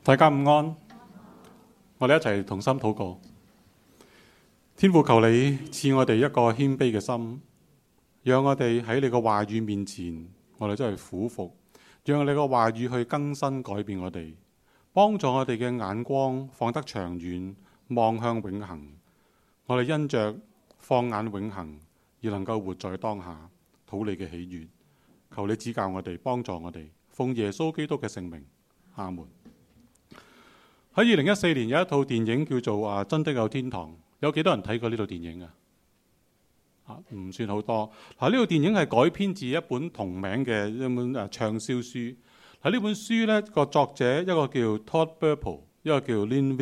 大家午安，我哋一齊同心禱告。天父，求你賜我哋一個謙卑嘅心，讓我哋喺你嘅話語面前，我哋真係俯伏，讓你嘅話語去更新改變我哋，幫助我哋嘅眼光放得長遠，望向永恆。我哋因着放眼永恆而能夠活在當下，討你嘅喜悅。求你指教我哋，幫助我哋，奉耶穌基督嘅聖名，阿門。喺2014年有一套電影叫做《真的有天堂》，有幾多人睇過呢套電影啊？唔算好多。呢套電影係改編自一本同名嘅一本暢銷書。呢本書呢個作者一個叫 Todd Burpo， 一個叫 Lynn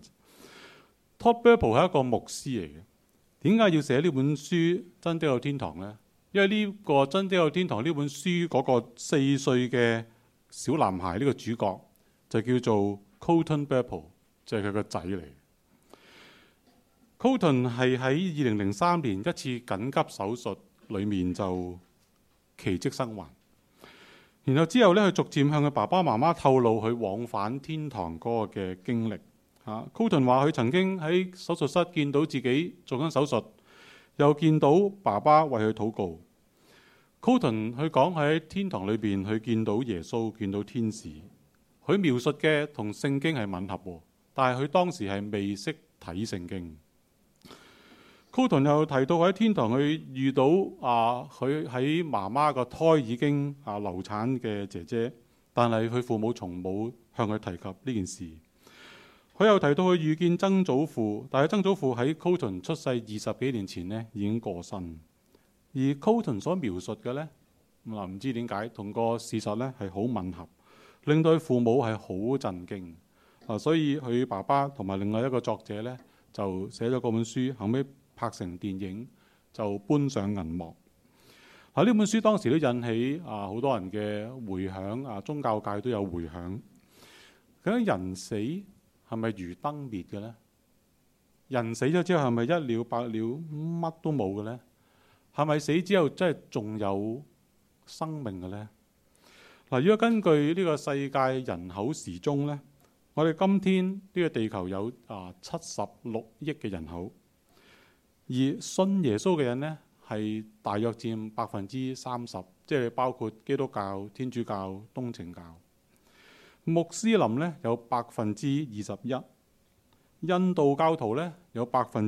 Vincent。Todd Burpo 係一個牧師嚟嘅。點解要寫呢本書《真的有天堂》呢？因為呢個《真的有天堂》呢本書嗰個4歲嘅小男孩，呢個主角就叫做Colton Burpo， 就係佢個仔嚟。Colton 係喺2003年一次緊急手術裏面就奇蹟生還，然後之後咧，佢逐漸向佢爸爸媽媽透露佢往返天堂嗰個嘅經歷。Colton 話佢曾經喺手術室見到自己做緊手術，又見到爸爸為佢禱告。Colton 佢講喺天堂裏邊，佢見到耶穌，見到天使。佢描述嘅同聖經係吻合，但係佢當時係未識睇聖經。Colton 又提到喺天堂佢遇到佢喺媽媽個胎已經流產嘅姐姐，但係佢父母從冇向佢提及呢件事。佢又提到佢遇見曾祖父，但係曾祖父喺 Colton 出世20幾年前呢已經過身。而 Colton 所描述嘅呢，唔知點解同個事實呢係好吻合，令到佢父母係好震驚。所以佢爸爸同埋另外一個作者呢，就寫咗嗰本書，後尾拍成電影，就搬上銀幕。呢本書當時都引起好多人嘅迴響，宗教界都有迴響。究竟人死係咪如燈滅嘅呢？人死咗之後係咪一了百了，乜都冇嘅呢？係咪死之後真係仲有生命嘅呢？如果根據呢個世界人口時鐘呢，我哋今天呢個地球有76億嘅人口，而信耶穌嘅人呢係大約佔30%，即係包括基督教、天主教、東正教。穆斯林呢有21%，印度教徒呢有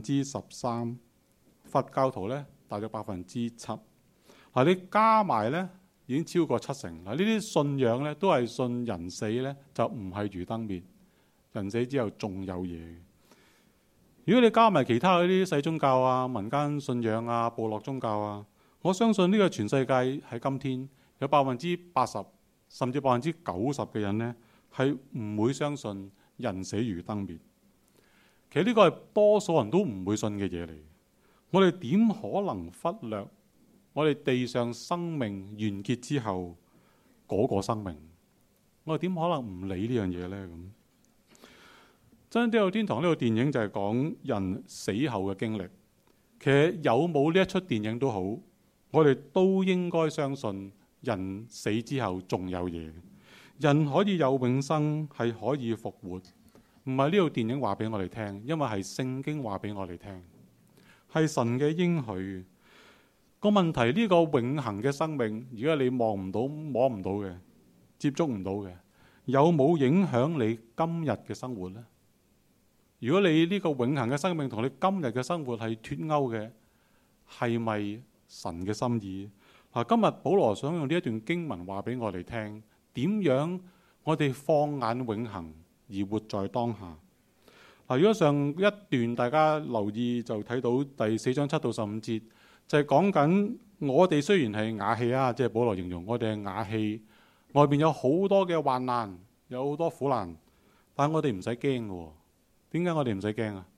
13%，佛教徒呢大約7%。你加埋呢已經超過70%。呢啲信仰呢都係信人死呢就唔係如燈滅，人死之後仲有嘢。如果你加埋其他嗰啲細宗教民間信仰部落宗教我相信呢個全世界喺今天有80%甚至90%嘅人呢係唔會相信人死如燈滅。其實呢個係多數人都唔會信嘅嘢嚟。我哋點可能忽略我哋地上生命完結之後嗰個生命？我哋點可能唔理呢樣嘢呢？真的有天堂呢個電影就係講人死後嘅經歷。其實有冇呢一出電影都好，我哋都應該相信人死之後仲有嘢。人可以有永生，係可以復活，唔係呢套電影話俾我哋聽，因為係聖經話俾我哋聽，係神嘅應許。個問題呢個永恆嘅生命，如果你望唔到、摸唔到嘅、接觸唔到嘅，有冇影響你今日嘅生活呢？如果你呢個永恆嘅生命同你今日嘅生活係脫鈎嘅，係咪神嘅心意？今日保羅想用呢一段經文話俾我哋聽，點樣我哋放眼永恆而活在當下。如果上一段大家留意就睇到第4章7到15節，就係講緊我哋雖然係瓦器即係保羅形容我哋係瓦器，外邊有好多嘅患難，有好多苦難，但係我哋唔使驚嘅。點解我哋唔使驚啊？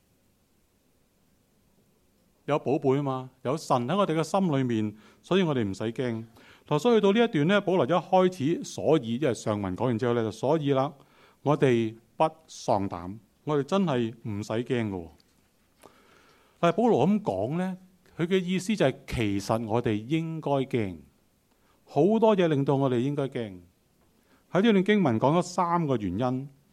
有寶貝嘛，有神喺我哋嘅心裏面，所以我哋唔使驚。所以去到呢一段呢，保羅一開始，所以因為上文講完之後呢，就所以啦，我哋不喪膽，我哋真係唔使驚嘅。但係保羅咁講呢，佢嘅意思就係其實我哋應該驚，好多嘢令到我哋應該驚。喺呢段經文講咗3個原因。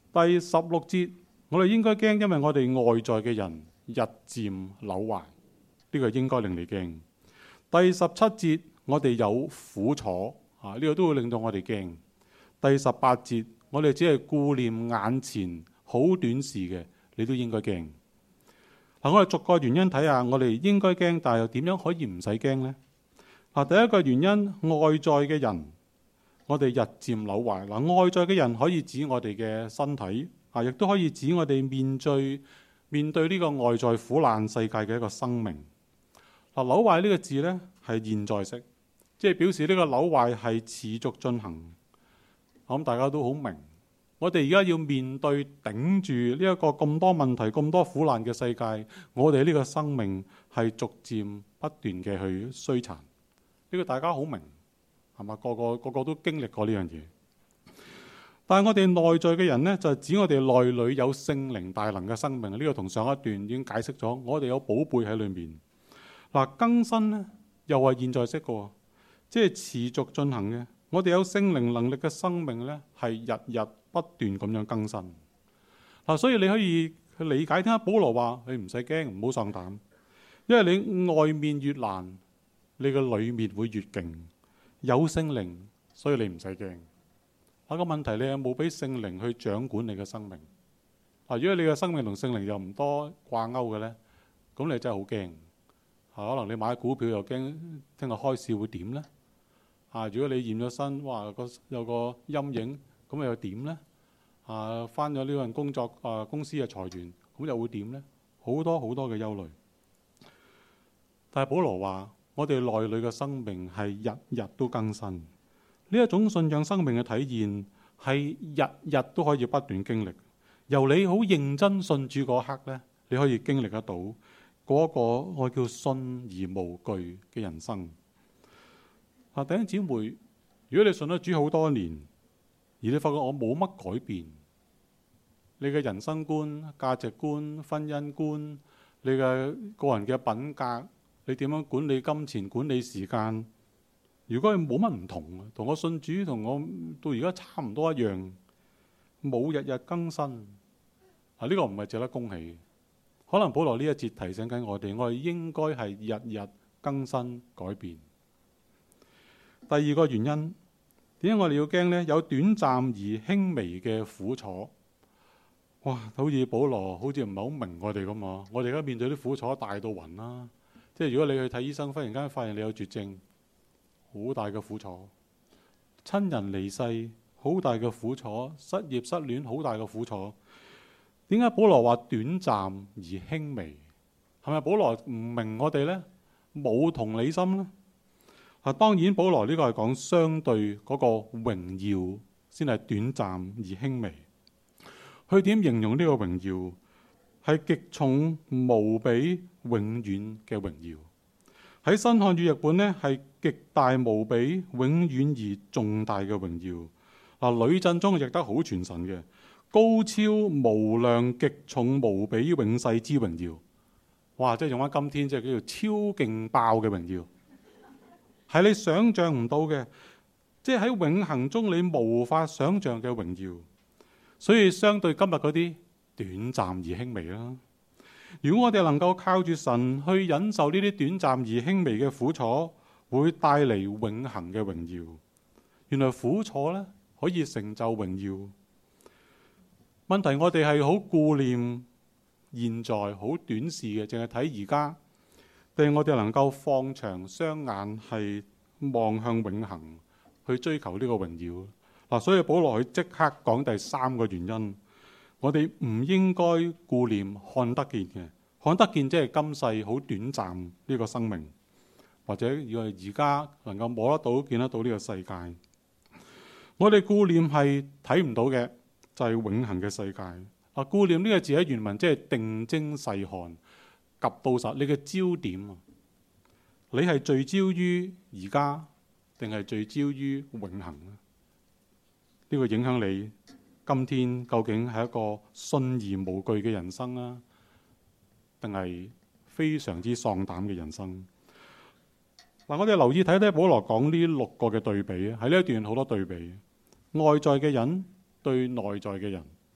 第16節，我哋應該驚，因為我哋外在嘅人日漸朽壞，呢個應該令你驚。第17節，我哋有苦楚，呢個都會令到我哋驚。第18節，我哋只係顧念眼前好短事嘅，你都應該驚。我哋逐個原因睇下，我哋應該驚，但係又點樣可以唔使驚呢？第一個原因，外在嘅人，我哋日漸朽壞。外在嘅人可以指我哋嘅身體，亦都可以指我哋面對呢個外在苦難世界嘅一個生命。朽壞呢個字呢，係現在式，即係表示呢個朽壞係持續進行。我諗大家都好明，我哋而家要面對頂住呢一個咁多問題、咁多苦難嘅世界，我哋呢個生命係逐漸不斷嘅去衰殘。呢個大家好明，係嘛？個個都經歷過呢樣嘢。但係我哋內在嘅人呢，就係指我哋內裏有聖靈大能嘅生命。呢個同上一段已經解釋咗，我哋有寶貝喺裏面。更新呢，又係現在式嘅，即係持續進行嘅。我哋有聖靈能力嘅生命呢，係日日不斷咁樣更新。所以你可以去理解，點解保羅話你唔使驚，唔好喪膽，因為你外面越難，你嘅裏面會越勁。有聖靈，所以你唔使驚。個問題，你有冇俾聖靈去掌管你嘅生命？如果你嘅生命同聖靈又唔多掛鈎嘅呢，咁你真係好驚。可能你買股票又驚聽日開市會點呢？如果你驗咗身，哇，有個陰影，咁又點呢？返咗呢份工作，公司嘅裁員，咁又會點呢？好多好多嘅憂慮。但係保羅話，我哋內裏嘅生命係日日都更新。呢一種信仰生命嘅體現係日日都可以不斷經歷。由你好認真信主嗰刻呢，你可以經歷得到嗰個我叫信而無懼嘅人生。弟兄姊妹，如果你信咗主好多年，而你發覺我冇乜改變，你嘅人生觀、價值觀、婚姻觀，你嘅個人嘅品格，你點樣管理金錢、管理時間，如果係冇乜唔同，同我信主同我到而家差唔多一樣，冇日日更新，呢個唔係值得恭喜。可能保羅呢一節提醒緊我哋應該係日日更新改變。第二個原因，點解我哋要驚呢？有短暫而輕微嘅苦楚。哇，好似保羅好似唔係好明我哋咁啊！我哋而家面對啲苦楚大到暈啦，即係如果你去睇醫生，忽然間發現你有絕症，好大嘅苦楚；親人離世，好大嘅苦楚；失業失戀，好大嘅苦楚。點解保羅話短暫而輕微？係咪保羅唔明我哋呢？冇同理心呢？當然保羅呢個係講相對嗰個榮耀先係短暫而輕微。佢點形容呢個榮耀？係極重無比永遠嘅榮耀。喺新漢語譯本呢，係極大無比永遠而重大嘅榮耀。呂振中譯得好傳神嘅，高超無量極重無比永世之榮耀。哇！即係用翻今天即係叫做超勁爆嘅榮耀。係你想象唔到嘅，即係喺永恆中你無法想象嘅榮耀。所以相對今日嗰啲短暫而輕微啦。如果我哋能夠靠住神去忍受呢啲短暫而輕微嘅苦楚，會帶嚟永恆嘅榮耀。原來苦楚呢可以成就榮耀。問題我哋係好顧念現在，好短視嘅，淨係睇而家。定我哋能夠放長雙眼，係望向永恆，去追求呢個榮耀。所以保羅佢即刻講第三個原因，我哋唔應該顧念看得見嘅，看得見即係今世好短暫呢個生命，或者如果而家能夠摸得到、見得到呢個世界。我哋顧念係睇唔到嘅，就係永恆嘅世界。顧念呢個字喺原文即係定睛細看。及到實，你嘅焦點啊，你係聚焦於而家，定係聚焦於永恆呢？呢個影響你今天究竟係一個信而無懼嘅人生啊，定係非常之喪膽嘅人生？我哋留意睇睇保羅講呢6個嘅對比，喺呢一段好多對比，外在嘅人對內在嘅人，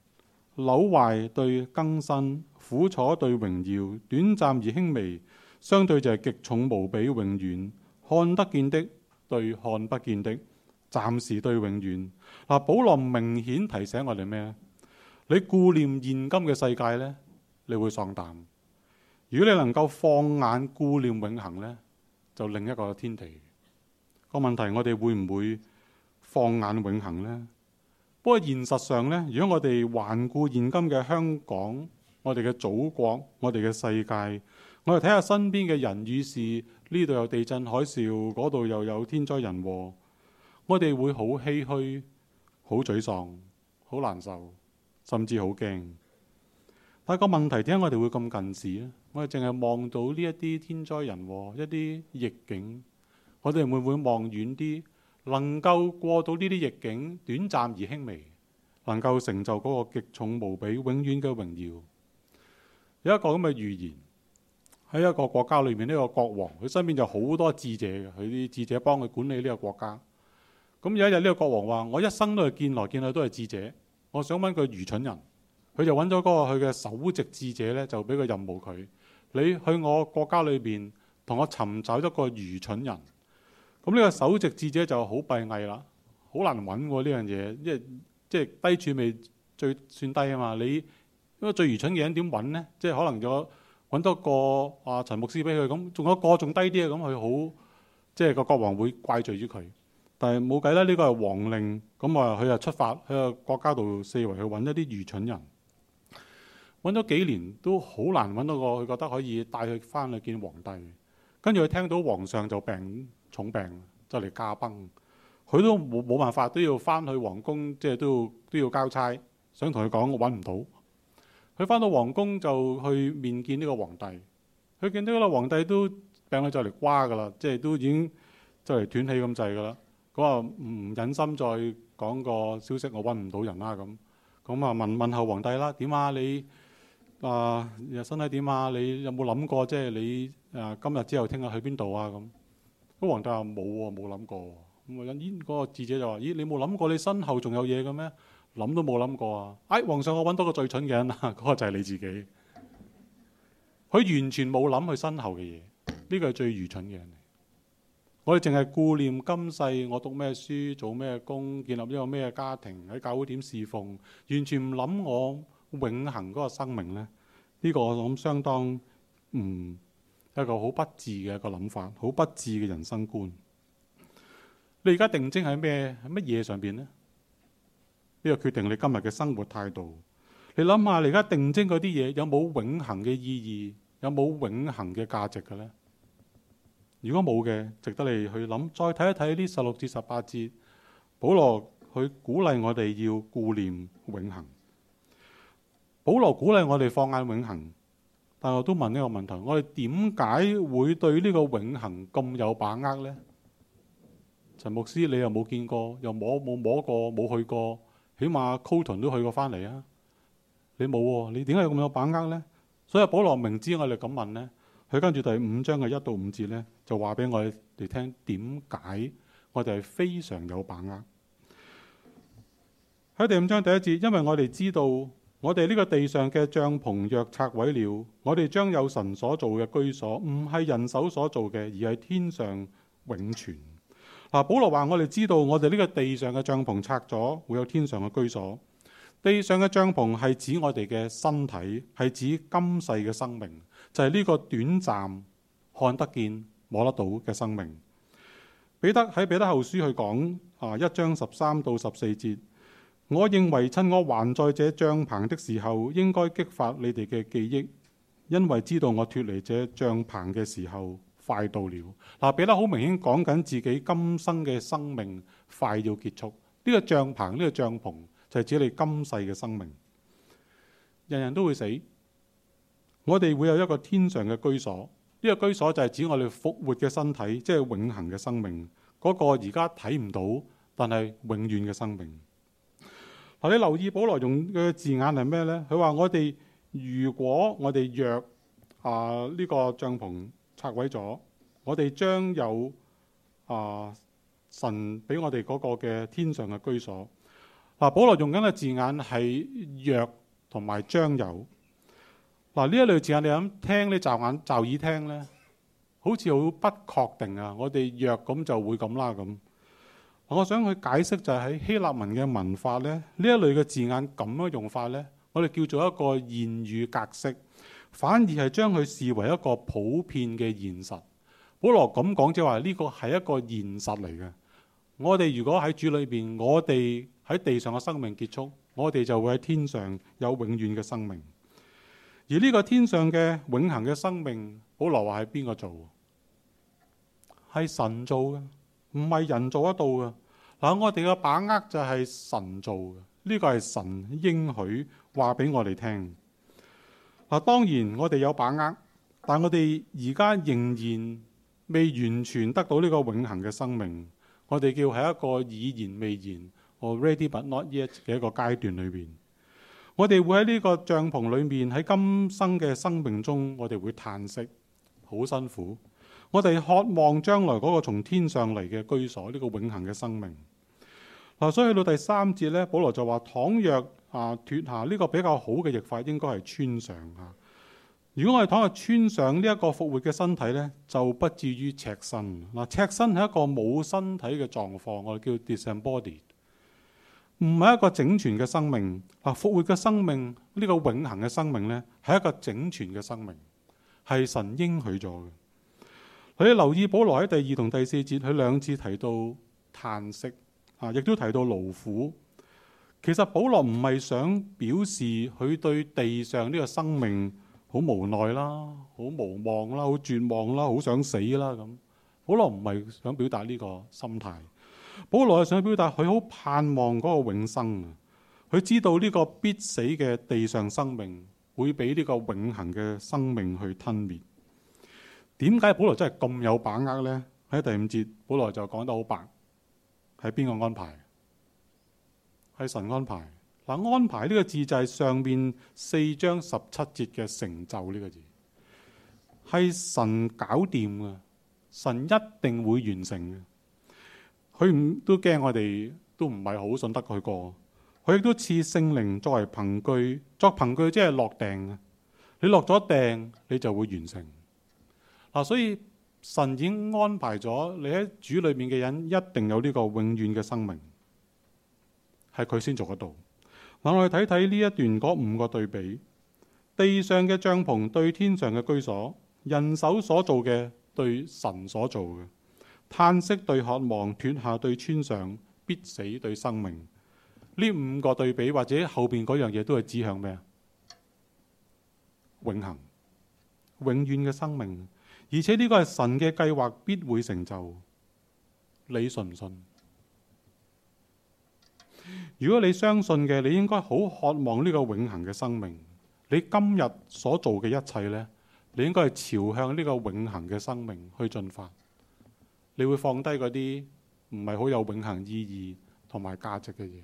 朽壞對更新，苦楚對榮耀，短暫而輕微，相對就係極重無比永遠。看得見的對看不見的，暫時對永遠。嗱，保羅明顯提醒我哋咩？你顧念現今嘅世界呢，你會喪膽；如果你能夠放眼顧念永恆呢，就另一個天地。個問題，我哋會唔會放眼永恆呢？不過現實上呢，如果我哋環顧現今嘅香港，我哋嘅祖國，我哋嘅世界，我哋睇下身邊嘅人與事，呢度有地震海嘯，嗰度又有天災人禍，我哋會好唏噓、好沮喪、好難受，甚至好驚。但係個問題，點解我哋會咁近視呢？我哋淨係望到呢一啲天災人禍、一啲逆境，我哋會唔會望遠啲？能夠過到呢啲逆境，短暫而輕微，能夠成就嗰個極重無比、永遠嘅榮耀。有一個咁嘅預言，喺一個國家裏面，呢個國王佢身邊就好多智者嘅，佢啲智者幫佢管理呢個國家。咁有一日，呢個國王話：我一生都係見來見去都係智者，我想揾個愚蠢人。佢就揾咗嗰個佢嘅首席智者呢，就俾個任務佢：你去我國家裏邊同我尋找一個愚蠢人。咁呢個首席智者就好閉翳啦，好難揾喎呢樣嘢，因為即係低處未最算低啊嘛。你因為最愚蠢嘅人點揾呢？即係可能咗揾多個陳牧師俾佢，咁仲有一個仲低啲嘅，咁佢好即係個國王會怪罪於佢。但係冇計啦，呢個係王令，咁佢就出發喺個國家度四圍去揾一啲愚蠢人。揾咗幾年都好難揾到個佢覺得可以帶佢翻去見皇帝。跟住佢聽到皇上就重病就嚟駕崩，佢都冇辦法，都要翻去皇宮，即係都要交差。想同佢講，我揾唔到。佢翻到皇宮就去面見呢個皇帝。佢見到呢個皇帝都病到就嚟瓜噶啦，即係都已經就嚟斷氣咁滯噶啦。佢話唔忍心再講個消息，我揾唔到人啦咁。咁啊問候皇帝啦，點啊你身體點啊？你有冇諗過即係你今日之後聽日去邊度啊？咁個皇帝話冇喎，冇諗過。咁啊，嗰個智者就話：咦，你冇諗過你身後仲有嘢嘅咩？諗都冇諗過啊！皇上，我揾到個最蠢嘅人啊，嗰個就係你自己。佢完全冇諗佢身後嘅嘢，呢個係最愚蠢嘅人嚟。我哋淨係顧念今世，我讀咩書，做咩工，建立一個咩家庭，喺教會點侍奉，完全唔諗我永恆嗰個生命呢。呢個我諗相當一個好不智嘅一個諗法，好不智嘅人生觀。你而家定睛喺乜嘢上邊呢？呢個決定你今日嘅生活態度。你諗下，你而家定睛嗰啲嘢有冇永恆嘅意義，有冇永恆嘅價值嘅呢？如果冇嘅，值得你去諗。再睇一睇呢16至18節，保羅去鼓勵我哋要顧念永恆。保羅鼓勵我哋放眼永恆，但我都問呢個問題：我哋點解會對呢個永恆咁有把握呢？陳牧師，你又冇見過，又冇摸過，冇去過，起碼 Coton 都去過翻嚟啊！你冇喎，你點解咁有把握呢？所以保羅明知我哋咁問呢，佢跟住第5章嘅1到5節呢，就話俾我哋聽點解我哋係非常有把握。喺第5章第1節，因為我哋知道我哋呢個地上嘅帳篷若拆毀了，我哋將有神所造嘅居所，唔係人手所造嘅，而係天上永存。保羅話我哋知道我哋呢個地上嘅帳篷拆咗，會有天上嘅居所。地上嘅帳篷係指我哋嘅身體，係指今世嘅生命，就係呢個短暫看得見摸得到嘅生命。彼得喺彼得後書去講1章13到14節，我認為趁我還在這帳篷的時候，應該激發你哋嘅記憶，因為知道我脫離這帳篷嘅時候快到了。彼得好明顯講緊自己今生嘅生命快要結束。呢個帳篷，呢個帳篷就係指你今世嘅生命。人人都會死，我哋會有一個天上嘅居所。呢個居所就係指我哋復活嘅身體，即係永恆嘅生命。嗰個而家睇唔到，但係永遠嘅生命。你留意保羅用嘅字眼係咩呢？佢話如果我哋若呢個帳篷拆毀咗，我哋將有神俾我哋嗰個嘅天上嘅居所。保羅用緊嘅字眼係若同埋將有。嗱，呢一類字眼你諗聽呢，驟耳聽呢，好似好不確定啊！我哋若咁就會咁啦咁。我想去解釋就係喺希臘文嘅文法呢，呢一類嘅字眼咁樣用法呢，我哋叫做一個言語格式，反而係將佢視為一個普遍嘅現實。保羅咁講即係話呢個係一個現實嚟嘅。我哋如果喺主裏邊，我哋喺地上嘅生命結束，我哋就會喺天上有永遠嘅生命。而呢個天上嘅永恆嘅生命，保羅話係邊個做？係神做嘅，唔係人做得到嘅。嗱，我哋嘅把握就係神做嘅，呢個係神應許話俾我哋聽。嗱，當然我哋有把握，但我哋而家仍然未完全得到呢個永恆嘅生命。我哋叫係一個已然未然 （already but not yet） 嘅一個階段裏邊。我哋會喺呢個帳篷裏面，喺今生嘅生命中，我哋會嘆息，好辛苦。我哋渴望將來嗰個從天上嚟嘅居所，呢個永恆嘅生命。嗱，所以去到第3節呢，保羅就話：倘若脫下呢個比較好嘅譯法，應該係穿上啊。如果我哋倘若穿上呢一個復活嘅身體呢，就不至於赤身。嗱，赤身係一個冇身體嘅狀況，我哋叫 disembodied，唔係一個整全嘅生命。嗱，復活嘅生命呢個永恆嘅生命呢，係一個整全嘅生命，係神應許咗嘅。你留意保羅喺第2同第4節，佢2次提到嘆息亦都提到勞苦。其實保羅唔係想表示佢對地上呢個生命好無奈啦，好無望啦，好絕望啦，好想死啦咁。保羅唔係想表達呢個心態，保羅係想表達佢好盼望嗰個永生啊！佢知道呢個必死嘅地上生命會俾呢個永恆嘅生命去吞滅。點解保羅真係咁有把握呢？喺第5節，保羅就講得好白，係邊個安排？係神安排。嗱，安排呢個字就係上面4章17節嘅成就呢個字，係神搞掂嘅，神一定會完成嘅。佢都驚我哋都唔係好信得佢過，佢亦都賜聖靈作為憑據，作憑據即係落訂嘅。你落咗訂，你就會完成。所以神已經安排咗你喺主裏面嘅人一定有呢個永遠嘅生命，係佢先做得到。嗱，我哋睇睇呢一段嗰5個對比：地上嘅帳篷對天上嘅居所，人手所做嘅對神所做嘅，嘆息對渴望，脫下對穿上，必死對生命。呢5個對比或者後邊嗰樣嘢都係指向咩啊？永恆、永遠嘅生命。而且呢個係神嘅計劃，必會成就。你信唔信？如果你相信嘅，你應該好渴望呢個永恆嘅生命。你今日所做嘅一切呢，你應該係朝向呢個永恆嘅生命去進發。你會放低嗰啲唔係好有永恆意義同埋價值嘅嘢。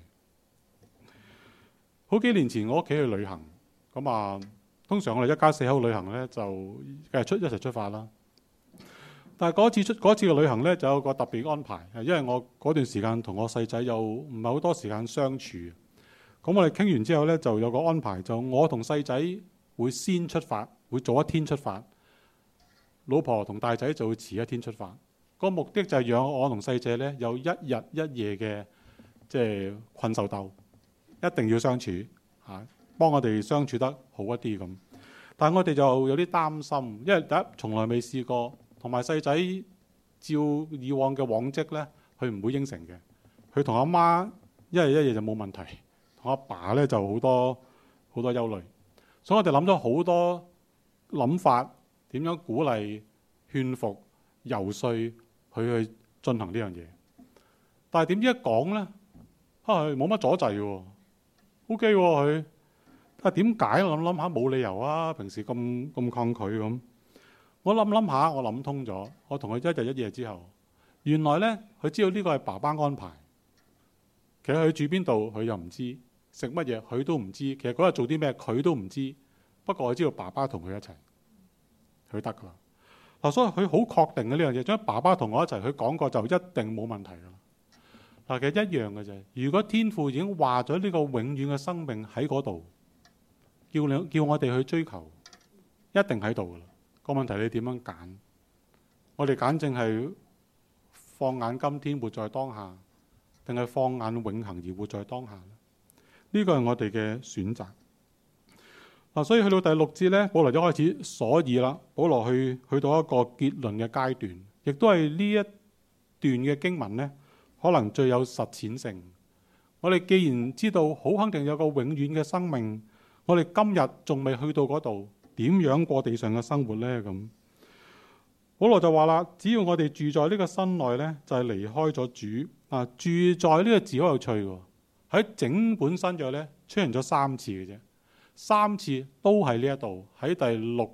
好幾年前我屋企去旅行，通常我哋一家4口旅行呢，就一齊出發啦。但係嗰次嘅旅行呢，就有個特別安排，因為我嗰段時間同我細仔又唔係好多時間相處。咁我哋傾完之後呢，就有個安排，就我同細仔會先出發，會早一天出發，老婆同大仔就會遲一天出發。個目的就係讓我同細仔呢有1日1夜嘅困獸鬥，一定要相處幫我哋相處得好一啲咁。但係我哋就有啲擔心，因為第一從來未試過。同埋細仔照以往嘅往績呢，佢唔會應承嘅。佢同阿媽一日一夜就冇問題，同阿爸呢就好多憂慮。所以我哋諗咗好多諗法，點樣鼓勵、勸服、遊說佢去進行呢樣嘢。但係點知一講呢，佢冇乜阻滯喎，OK 喎佢。但係點解？我諗下冇理由啊，平時咁抗拒咁。我諗下，我諗通咗。我同佢1日1夜之後，原來呢，佢知道呢個係爸爸安排。其實佢住邊度佢又唔知，食乜嘢佢都唔知。其實嗰日做啲咩佢都唔知。不過我知道爸爸同佢一齊，佢得噶啦。所以佢好確定嘅呢樣嘢，將爸爸同我一齊，佢講過就一定冇問題噶啦。其實一樣嘅啫。如果天父已經話咗呢個永遠嘅生命喺嗰度， 叫我哋去追求，一定喺度噶啦。個問題你點樣揀？我哋揀正係放眼今天活在當下，定係放眼永恆而活在當下呢？呢個係我哋嘅選擇。所以去到第6節呢，保羅就開始所以啦。保羅去到一個結論嘅階段，亦都係呢一段嘅經文呢，可能最有實踐性。我哋既然知道好肯定有個永遠嘅生命，我哋今日仲未去到嗰度，點樣過地上嘅生活呢？咁保羅就話啦，只要我哋住在呢個身內呢，就係離開咗主。住在呢個字好有趣喎，喺整本新約呢，出現咗3次嘅啫，3次都係呢一度，喺第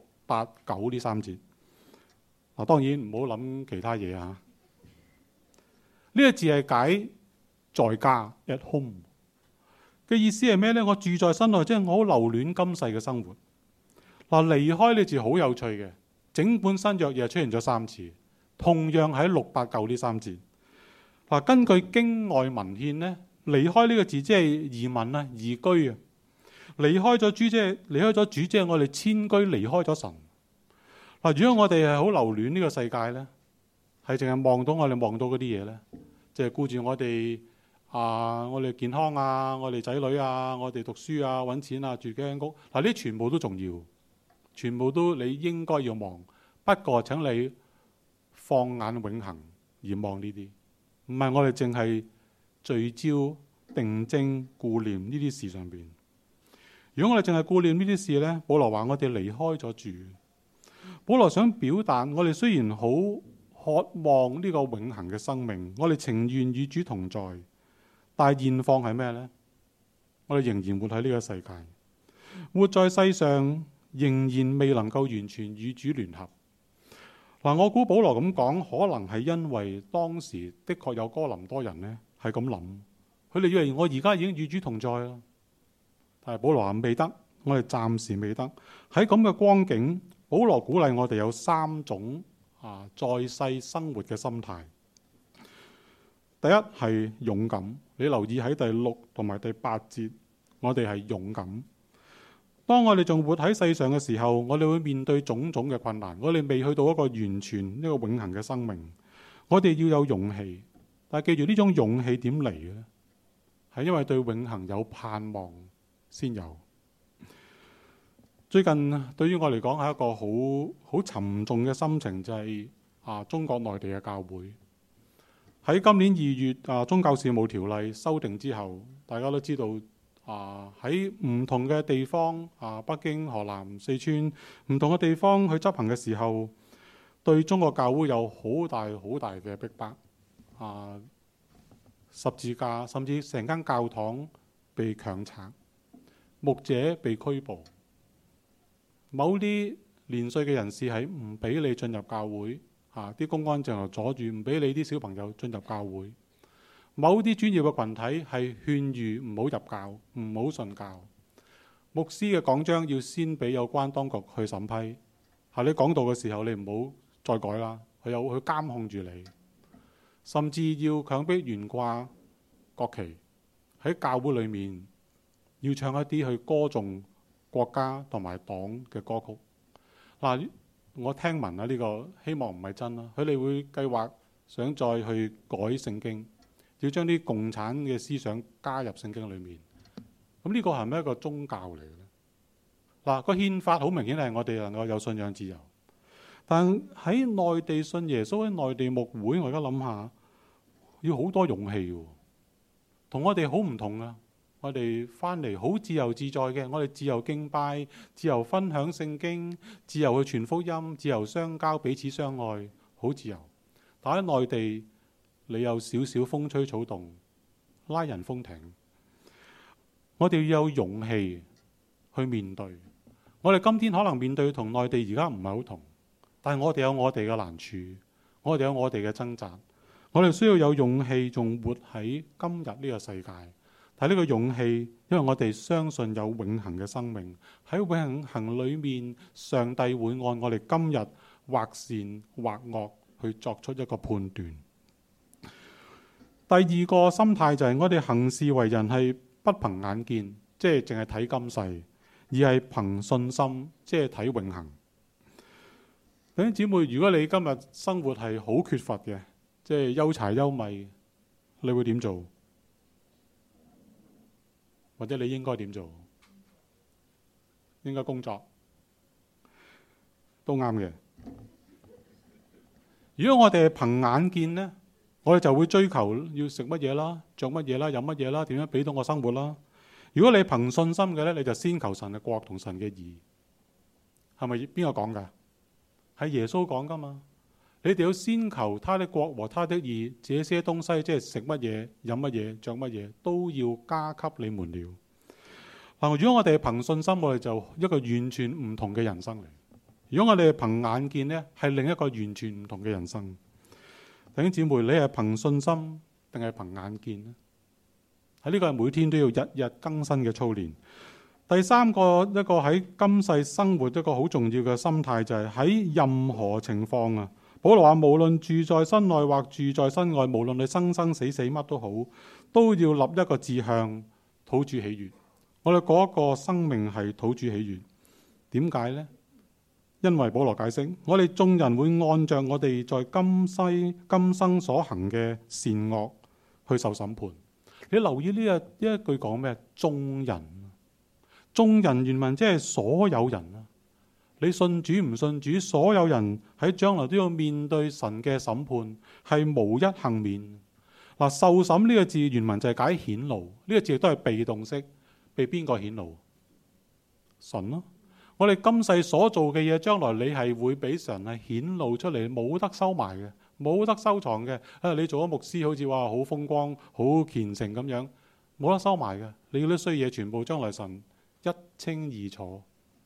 6、8、9呢3節。當然唔好諗其他嘢啊。呢個字係解在家 at home 嘅意思係咩呢？我住在身內，即係我好留戀今世嘅生活。離開呢字好有趣嘅，整本新約又出現咗3次，同樣喺6、8、9呢3節。根據經外文獻呢，離開呢個字即係移民啊、移居啊。離開咗主，即係我哋遷居離開咗神。如果我哋係好留戀呢個世界呢，係淨係望到我哋望到嗰啲嘢呢，即係顧住我哋我哋健康啊，我哋仔女啊，我哋讀書啊，揾錢啊，住間屋，呢啲全部都重要，全部都你應該要望。不過請你放眼永恆而望呢啲，唔係我哋淨係聚焦定睛顧念呢啲事上邊。如果我哋淨係顧念呢啲事呢，保羅話我哋離開咗主。保羅想表達，我哋雖然好渴望呢個永恆嘅生命，我哋情願與主同在，但係現況係咩呢？我哋仍然活喺呢個世界，活在世上，仍然未能夠完全與主聯合。我估保羅咁講，可能係因為當時的確有哥林多人呢係咁諗，佢哋以為我而家已經與主同在啦。但係保羅話未得，我哋暫時未得。喺咁嘅光景，保羅鼓勵我哋有3種在世生活嘅心態。第一係勇敢，你留意喺第6同埋第8節，我哋係勇敢。當我哋仲活喺世上嘅時候，我哋會面對種種嘅困難，我哋未去到一個完全一個永恆嘅生命，我哋要有勇氣。但係記住，呢種勇氣點嚟嘅？係因為對永恆有盼望先有。最近對於我嚟講係一個好沉重嘅心情，就係中國內地嘅教會喺今年2月宗教事務條例修訂之後，大家都知道喺唔同嘅地方北京、河南、四川唔同嘅地方去執行嘅時候，對中國教會有好大嘅逼迫，十字架，甚至成間教堂被強拆，牧者被拘捕。某啲年歲嘅人士係唔俾你進入教會，啲公安就阻住，唔俾你啲小朋友進入教會。某啲專業嘅群體係勸喻唔好入教，唔好信教。牧師嘅講章要先俾有關當局去審批。你講道嘅時候，你唔好再改啦，佢有去監控住你，甚至要強迫懸掛國旗喺教會裏面，要唱一啲去歌頌國家同埋黨嘅歌曲。我聽聞呢個希望唔係真啦，佢哋會計劃想再去改聖經，要將啲共產嘅思想加入聖經裏面。咁呢個係咪一個宗教嚟嘅呢？個憲法好明顯係我哋能夠有信仰自由，但喺內地信耶穌，喺內地牧會，我而家諗下要好多勇氣喎，同我哋好唔同啊！我哋翻嚟好自由自在嘅，我哋自由敬拜、自由分享聖經、自由去傳福音、自由相交、彼此相愛，好自由。但喺內地，你有少少風吹草動、拉人封艇，我哋要有勇氣去面對。我哋今天可能面對同內地而家唔係好同，但係我哋有我哋嘅難處，我哋有我哋嘅掙扎，我哋需要有勇氣，仲活喺今日呢個世界。但係呢個勇氣，因為我哋相信有永恆嘅生命，喺永恆裏面，上帝會按我哋今日或善或惡去作出一個判斷。第二個心態就係我哋行事為人係不憑眼見，即係淨係睇今世， 而係憑信心，即係睇永恆。弟兄姊妹，如果你今日生活係好缺乏嘅，即係憂柴憂米，你會點做？或者你應該點做？應該工作都啱嘅。如果我哋係憑眼見呢，我哋就會追求要食乜嘢啦、着乜嘢啦、飲乜嘢啦、點樣俾到我生活啦。如果你憑信心嘅呢，你就先求神嘅國同神嘅義。係咪邊個講㗎？係耶穌講㗎嘛？你哋要先求他的國和他的義，這些東西即係食乜嘢、飲乜嘢、着乜嘢，都要加給你們了。嗱，如果我哋憑信心，我哋就一個完全唔同嘅人生嚟。如果我哋憑眼見呢，係另一個完全唔同嘅人生。弟兄姊妹，你係憑信心定係憑眼見呢？喺呢個係每天都要日日更新嘅操練。第三個一個喺今世生活一個好重要嘅心態就係喺任何情況啊。保羅話無論住在身內或住在身外，無論你生生死死乜都好，都要立一個志向，討主喜悅。我哋嗰個生命係討主喜悅。點解呢？因為保羅解釋，我哋眾人會按着我哋在今生所行嘅善惡去受審判。你留意呢一句講咩？眾人原文即係所有人啊！你信主唔信主，所有人喺將來都要面對神嘅審判，係無一幸免。嗱，受審呢個字原文就係解顯露，呢個字亦都係被動式，被邊個顯露？神咯。我哋今世所做嘅嘢，將來你係會俾神係顯露出嚟，冇得收埋嘅，冇得收藏嘅。你做咗牧師，好似話好風光、好虔誠咁樣，冇得收埋嘅。你嗰啲衰嘢，全部將來神一清二楚。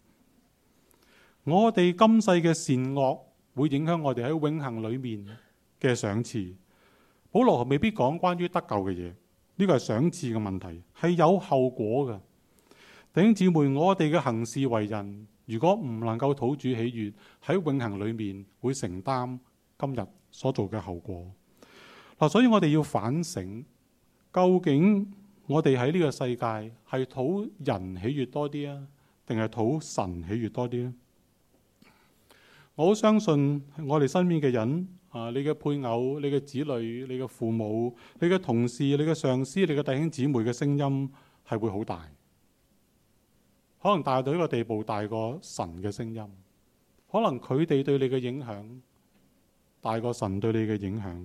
我哋今世嘅善惡會影響我哋喺永恆裏面嘅賞賜。保羅未必講關於得救嘅嘢，呢個係賞賜嘅問題，係有後果嘅。弟兄姊妹，我哋嘅行事為人，如果唔能夠討主喜悅，喺永恆裏面會承擔今日所做嘅後果。嗱，所以我哋要反省，究竟我哋喺呢個世界係討人喜悅多啲啊，定係討神喜悅多啲呢？我好相信我哋身邊嘅人啊，你嘅配偶、你嘅子女、你嘅父母、你嘅同事、你嘅上司、你嘅弟兄姊妹嘅聲音係會好大。可能大到一個地步，大過神嘅聲音。可能佢哋對你嘅影響大過神對你嘅影響。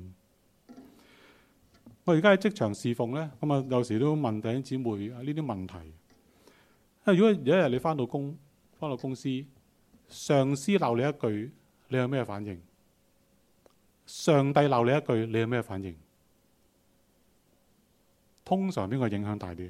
我而家喺職場侍奉呢，咁啊有時都問弟兄姊妹呢啲問題。如果有一日你返到公司，上司鬧你一句，你有咩反應？上帝鬧你一句，你有咩反應？通常邊個影響大啲？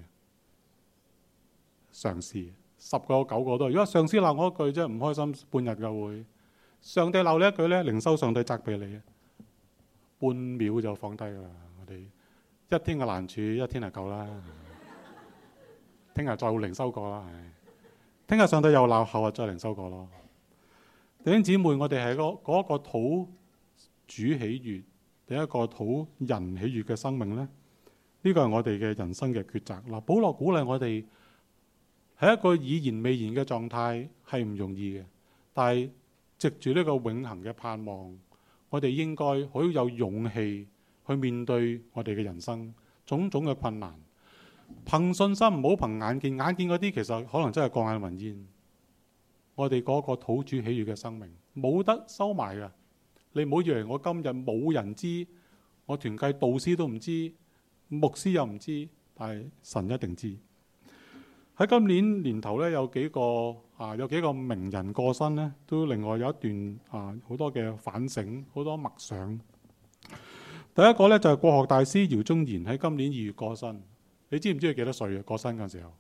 上司。10個9個都係。如果上司鬧我一句，真係唔開心半日嘅會。上帝鬧你一句呢，靈修上帝責備你，半秒就放低啦。我哋一天嘅難處，一天就夠啦。聽日再靈修過啦，聽日上帝又鬧，後日再靈修過咯。弟兄姊妹，我哋係嗰個討主喜悅，第一個討人喜悅嘅生命呢？呢個係我哋嘅人生嘅抉擇。嗱，保羅鼓勵我哋。係一個已然未然嘅狀態，係唔容易嘅。但係藉住呢個永恆嘅盼望，我哋應該好有勇氣去面對我哋嘅人生種種嘅困難。憑信心，唔好憑眼見。眼見嗰啲其實可能真係過眼雲煙。我哋嗰個討主喜悅嘅生命，冇得收埋㗎。你唔好以為我今日冇人知，我團契導師都唔知，牧師又唔知，但係神一定知。喺今年年頭咧，有幾個名人過身咧，都另外有一段好多嘅反省，好多默想。第一個咧就係國學大師饒宗頤喺今年2月過身。你知唔知佢幾多歲啊？過身嗰陣時候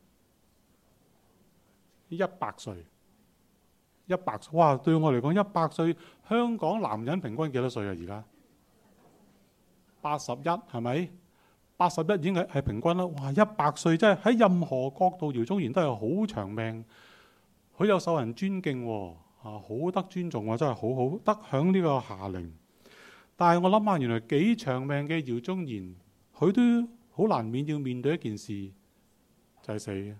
100歲，100歲。哇！對我嚟講，100歲，香港男人平均幾多歲啊？而家81係咪？81已經係平均啦。哇！100歲真係喺任何角度，饒宗頤都係好長命，好有受人尊敬喎，好得尊重喎，真係好好得享呢個下齡。但係我諗下，原來幾長命嘅饒宗頤，佢都好難免要面對一件事，就係死。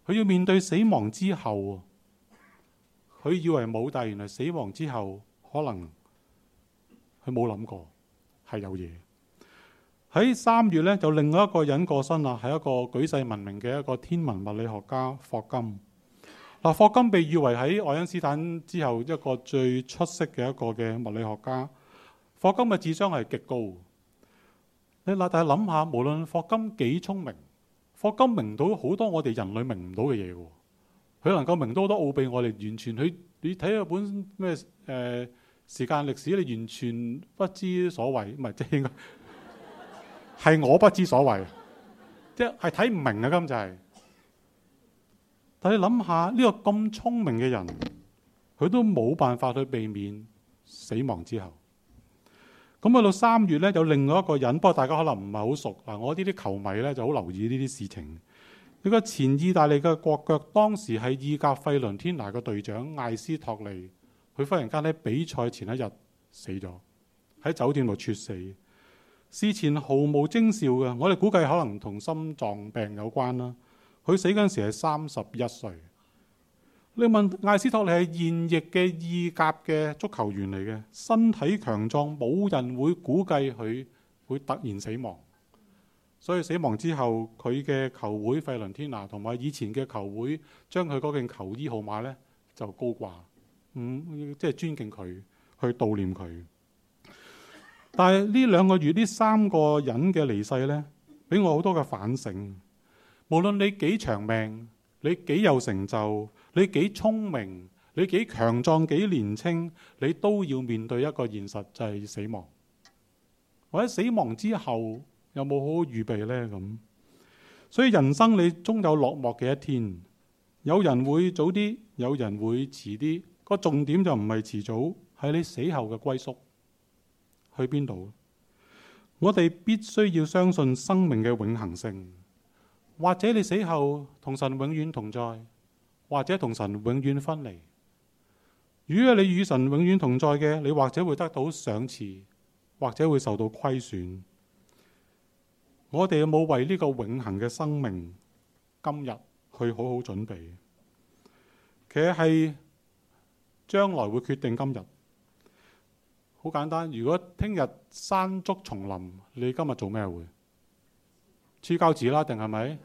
佢要面對死亡之後，佢以為冇，但係原來死亡之後可能佢冇諗過係有嘢。喺3月咧，就另外一個人過身啦，係一個舉世聞名嘅一個天文物理學家霍金。嗱，霍金被譽為喺愛因斯坦之後一個最出色嘅一個嘅物理學家。霍金嘅智商係極高。你嗱，但係諗下，無論霍金幾聰明，霍金明到好多我哋人類明唔到嘅嘢喎。佢能夠明到好多奧秘，我哋完全你睇下本咩時間歷史，你完全不知所謂，唔係即係應該係我不知所謂，即係睇唔明啊！今就係，但係你諗下呢個咁聰明嘅人，佢都冇辦法去避免死亡之後。咁去到3月咧，有另外一個人，不過大家可能唔係好熟嗱。我呢啲球迷咧就好留意呢啲事情。呢個前意大利嘅國腳，當時係意甲費倫天拿嘅隊長艾斯托利，佢忽然間喺比賽前一日死咗，喺酒店度猝死。事前毫無徵兆嘅，我哋估計可能同心臟病有關啦。佢死嗰陣時係31歲。你問艾斯托利係現役嘅意甲嘅足球員嚟嘅，身體強壯，冇人會估計佢會突然死亡。所以死亡之後，佢嘅球會費倫天拿同埋以前嘅球會將佢嗰件球衣號碼呢就高掛，即係尊敬佢，去悼念佢。但係呢2個月呢3個人嘅離世呢，俾我好多嘅反省。無論你幾長命，你幾有成就，你幾聰明，你幾強壯，幾年輕，你都要面對一個現實，就係死亡。或者死亡之後有冇好好預備呢？咁所以人生你終有落幕嘅一天。有人會早啲，有人會遲啲。個重點就唔係遲早，係你死後嘅歸宿去邊度。我哋必須要相信生命嘅永恆性。或者你死後同神永遠同在，或者同神永遠分離。如果你與神永遠同在嘅，你或者會得到賞賜，或者會受到虧損。我哋有冇為呢個永恆嘅生命今日去好好準備？其實係將來會決定今日。好簡單，如果聽日山竹叢林，你今日做咩會？黐膠紙啦，定係咪？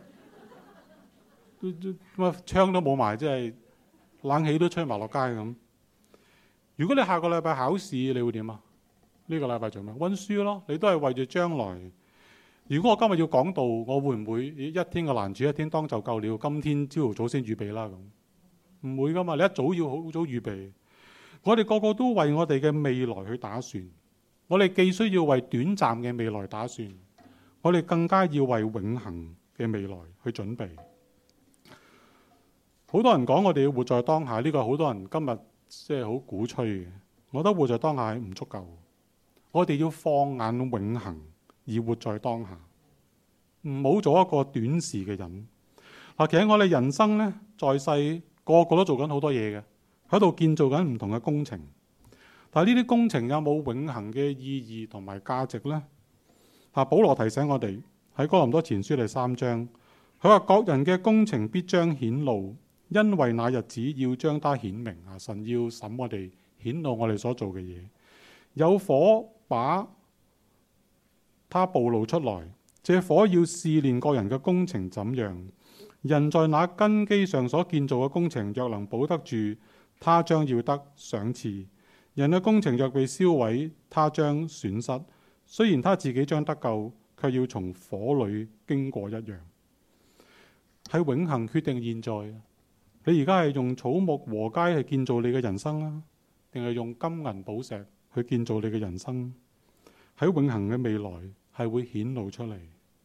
窗都冇埋，即係冷氣都吹埋落街咁。如果你下個禮拜考試，你會點啊？呢個禮拜做咩？溫書咯，你都係為住將來。如果我今日要講道，我會唔會一天嘅難處一天當就夠了？今天朝頭早先預備啦咁，唔會噶嘛。你一早要好早預備。我哋個個都為我哋嘅未來去打算。我哋既需要為短暫嘅未來打算，我哋更加要為永恆嘅未來去準備。好多人講我哋要活在當下，呢個好多人今日即係好鼓吹嘅。我覺得活在當下係唔足夠，我哋要放眼永恆而活在當下，唔好做一個短視嘅人。其實我哋人生呢，在世個個都做緊好多嘢嘅，喺度建造緊唔同嘅工程。但係呢啲工程有冇永恆嘅意義同埋價值呢？保羅提醒我哋喺哥林多前書第3章，佢話各人嘅工程必將顯露，因為那日子要將它顯明。神要審我哋，顯露我哋所做嘅嘢。有火把它暴露出來，這火要試煉各人嘅工程怎樣。人在那根基上所建造嘅工程，若能保得住，他將要得賞賜；人嘅工程若被燒毀，他將損失。雖然他自己將得救，卻要從火裏經過一樣。係永恆決定現在。你而家係用草木禾秸去建造你嘅人生啊，定係用金銀寶石去建造你嘅人生？喺永恆嘅未來係會顯露出嚟。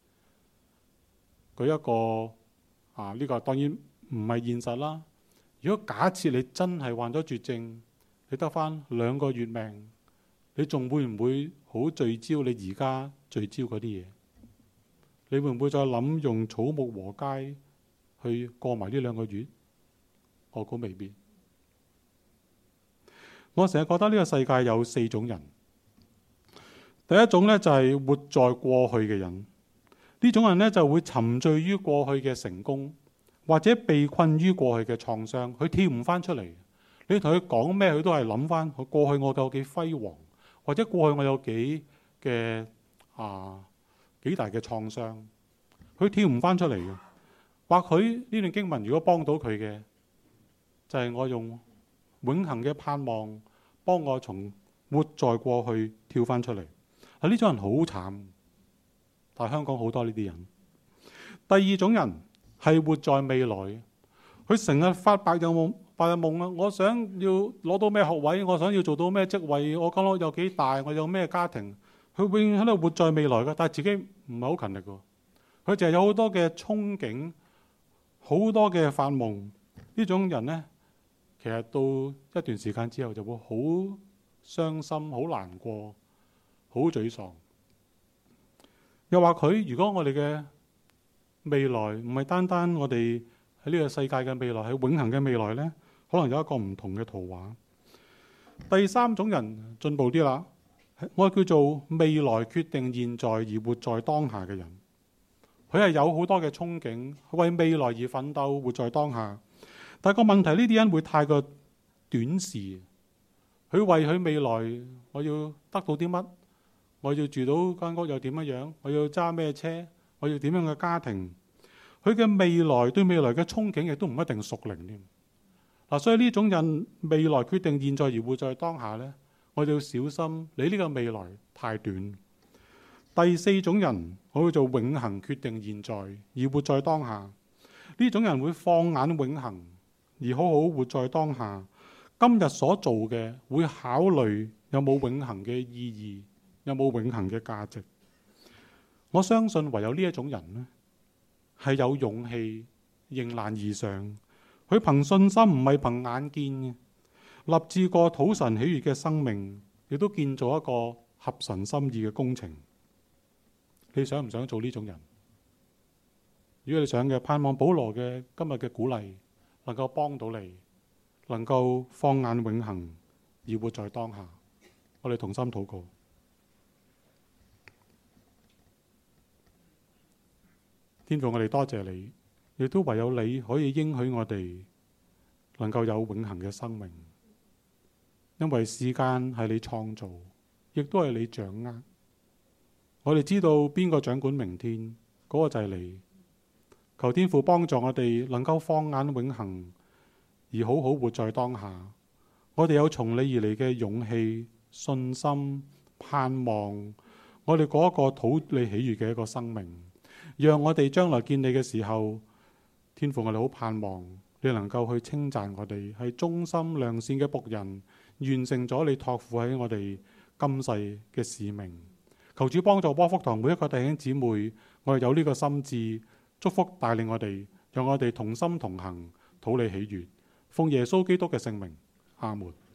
舉一個呢個當然唔係現實啦。如果假設你真係患咗絕症，你得返2個月命，你仲會唔會好聚焦你而家聚焦嗰啲嘢？你會唔會再諗用草木禾秸去過埋呢2個月？我估未必。我成日覺得呢個世界有4種人。第一種呢，就係活在過去嘅人，呢種人呢，就會沉醉於過去嘅成功， 或者被困於過去嘅創傷，佢跳唔翻出嚟。你同佢講咩，佢都係諗翻過去我有幾輝煌，或者過去我有幾大嘅創傷，佢跳唔翻出嚟嘅。或許呢段經文如果幫到佢嘅，就係我用永恆嘅盼望幫我從活在過去跳翻出嚟。呢種人好慘，但係香港好多呢啲人。第二種人係活在未來，佢成日發白日夢啊！我想要攞到咩學位，我想要做到咩職位，我間屋有幾大，我有咩家庭。佢永遠喺度活在未來嘅，但係自己唔係好勤力嘅。佢淨係有好多嘅憧憬，好多嘅發夢。呢種人呢，其實到一段時間之後就會好傷心、好難過、好沮喪。又話佢，如果我哋嘅未來唔係單單我哋喺呢個世界嘅未來，係永恆嘅未來呢，可能有一個唔同嘅圖畫。第三種人進步啲啦，我叫做未來決定現在而活在當下嘅人。佢係有好多嘅憧憬，為未來而奮鬥，活在當下。但係個問題，呢啲人會太過短視。佢為佢未來，我要得到啲乜？我要住到間屋又點樣？我要揸咩車？我要點樣嘅家庭？佢嘅未來，對未來嘅憧憬亦都唔一定屬靈添。所以呢種人未來決定現在而活在當下呢，我哋要小心。你呢個未來太短。第四種人，我叫做永恆決定現在而活在當下。呢種人會放眼永恆而好好活在當下。今日所做嘅會考慮有冇永恆嘅意義，有冇永恆嘅價值。我相信唯有呢一種人呢，係有勇氣迎難而上。佢憑信心，唔係憑眼見嘅，立志過討神喜悅嘅生命，亦都建造一個合神心意嘅工程。你想唔想做呢種人？如果你想嘅，盼望保羅嘅今日嘅鼓勵能夠幫到你，能夠放眼永恆而活在當下。我哋同心禱告。天父，我哋多謝你，亦都唯有你可以應許我哋能夠有永恆嘅生命，因為時間係你創造，亦都係你掌握。我哋知道邊個掌管明天，嗰個就係你。求天父幫助我哋能夠放眼永恆而好好活在當下。我哋有從你而嚟嘅勇氣、信心、盼望，我哋過一個討你喜悅嘅一個生命，讓我哋將來見你嘅時候，天父，我哋好盼望你能夠去稱讚我哋係忠心良善嘅僕人，完成咗你託付喺我哋今世嘅使命。求主幫助波福堂每一個弟兄姊妹，我哋有呢個心志，祝福帶領我哋，讓我哋同心同行，討你喜悅。奉耶穌基督嘅聖名，阿門。